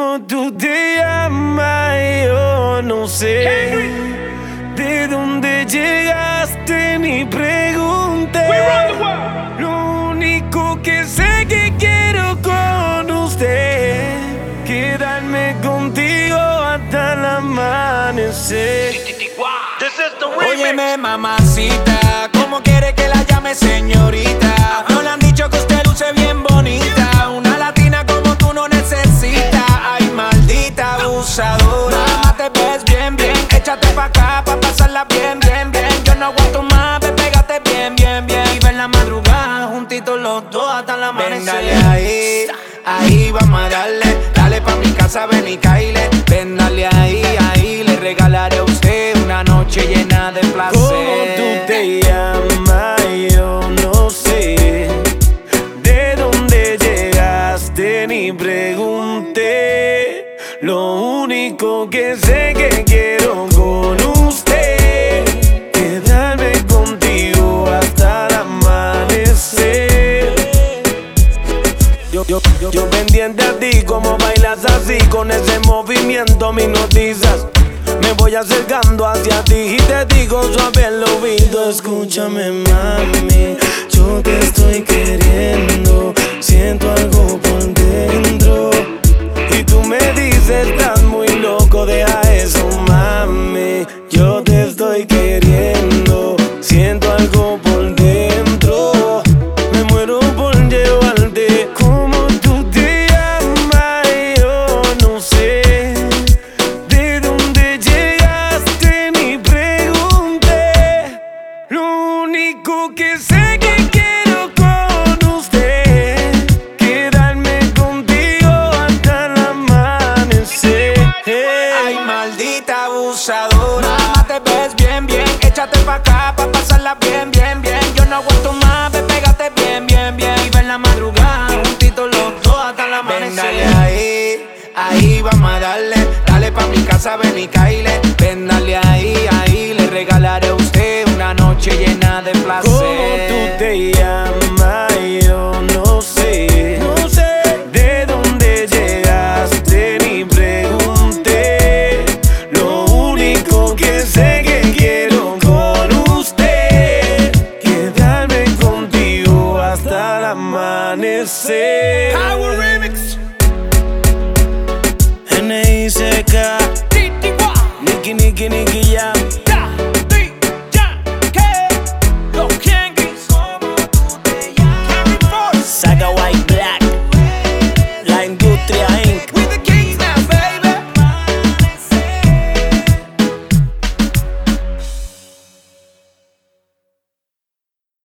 ¿Cómo tú te llamas? Yo no sé. ¿De dónde llegaste? Ni pregunté. Lo único que sé que quiero con usted, quedarme contigo hasta el amanecer. Óyeme, mamacita, ¿cómo quiere que la llame señorita? No le han dicho que usted luce bien bonita. Una latina como tú no necesita. Ay, maldita abusadora. Mamá, te ves bien, bien. Échate pa' acá pa' pasarla bien, bien, bien. Yo no aguanto más, ve, pégate bien, bien, bien. Y ver la madrugada juntitos los dos hasta el amanecer. Ven, dale ahí, ahí vamos a darle. Dale pa' mi casa, ven y caile. Ven, dale ahí, ahí. Le regalaré a usted una noche llena de placer. ¿Cómo tú te llamas? Yo no sé. ¿De dónde llegaste? Ni pregunté. Lo único que sé que quiero con usted, quedarme contigo hasta el amanecer. Yo pendiente a ti, como bailas así, con ese movimiento me hipnotizas. Me voy acercando hacia ti y te digo suave al oído: escúchame, mami, yo te estoy queriendo. Siento algo por dentro y tú me dices, estás muy loco, deja eso, mami. Yo te estoy queriendo. Siento algo por dentro, me muero por llevarte. ¿Cómo tú te llamas? Yo no sé. ¿De dónde llegaste? Ni pregunté. Lo único que sé que quiero con usted, quedarme contigo hasta el amanecer. Ay, maldita abusadora. Mamá, te ves bien, bien. Échate pa' acá pa' pasarla bien, bien, bien. Yo no aguanto más, ve, pégate bien, bien, bien. Y ver la madrugada juntitos los dos hasta el amanecer. Ven, dale ahí, ahí vamos a darle. Dale pa' mi casa, ven y caile. Ven, dale ahí, ahí. Le regalaré a usted una noche llena de placer. ¿Cómo tú te llamas? Yo no sé. ¿De dónde llegaste? Ni pregunté. Lo único que sé que quiero con usted, quedarme contigo hasta el amanecer. Power Remix. N.I.C.K.